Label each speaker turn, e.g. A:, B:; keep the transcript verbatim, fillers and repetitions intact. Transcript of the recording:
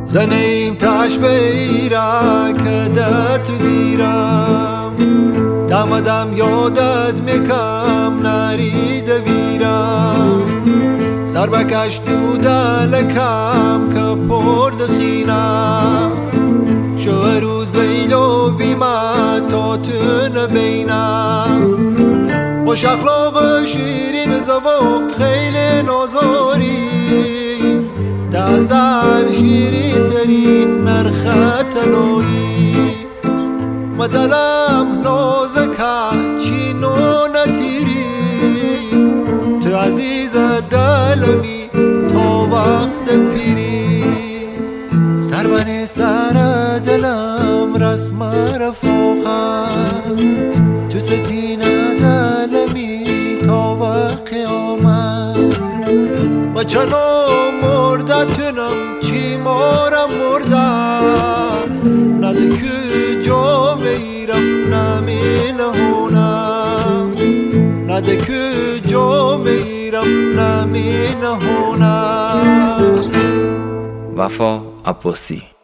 A: زنیم تاش بیرا کده تو دیرم دم دم یادت میکم نری دویرم سر بکش تو دلکم که پرد خینم شو روز ویلو بیمت تا تو نبینم خوش اخلاق شیرین زبان خیلی نازاری تازال شیرین ترین نرخت نوی مدلم نازکا چینو نتیری تو عزیز دلمی تا وقت پیری سربنی سر دلم رسم رفوقا تو ستین دلمی تا وقت قیامت و چنو مردتونم چی مارم مردم نده که جا میرم نمی نهونم نده که جا میرم نمی نهونم.
B: وفا عباسی.